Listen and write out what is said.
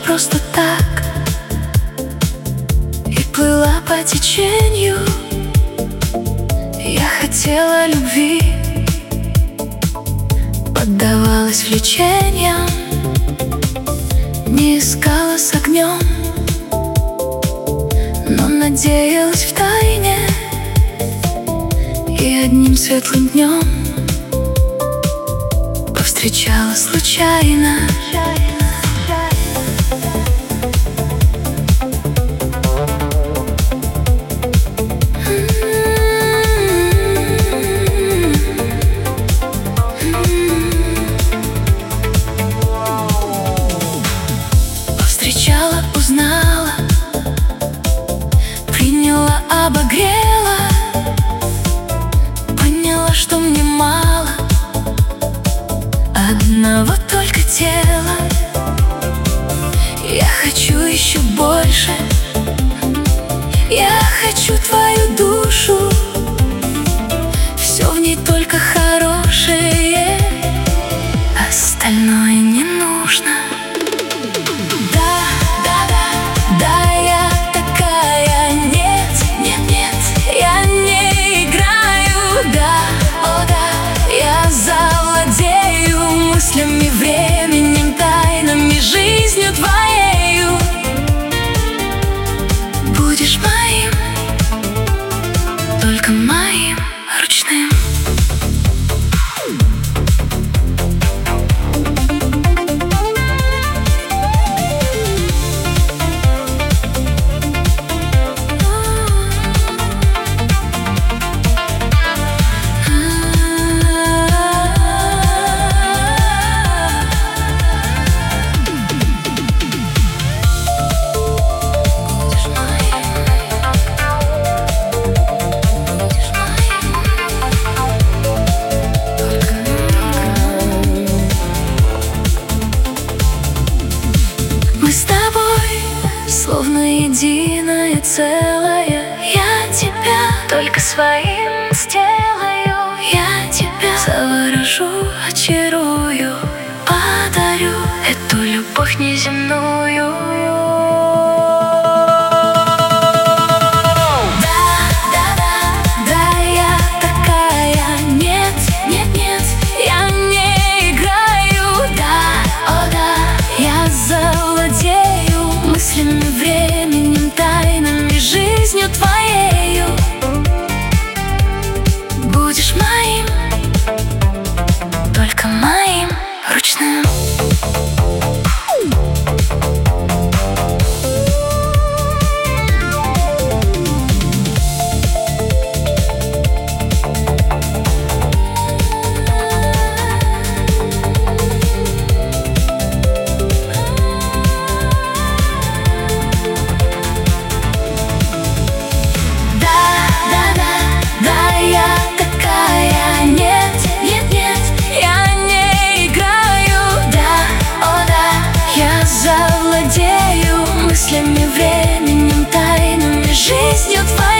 просто так и плыла по течению. Я хотела любви, поддавалась влечениям, не искала с огнем, но надеялась втайне. И одним светлым днем повстречала случайно. Повстречала, узнала, приняла, обогрела, поняла, что мне мало одного только тела. Я хочу еще больше, я хочу твою душу, все в ней только хорошее, остальное не нужно. Временем, тайнами, жизнью твоею. Будешь моим, только моим ручным. Словно единое целое, я тебя только своим сделаю. Я тебя заворожу, очарую, подарю эту любовь неземную. Временем, тайнами, жизнью твоею. Будешь моим, только моим ручным. Завладею мыслями, временем, тайнами, жизнью твоей.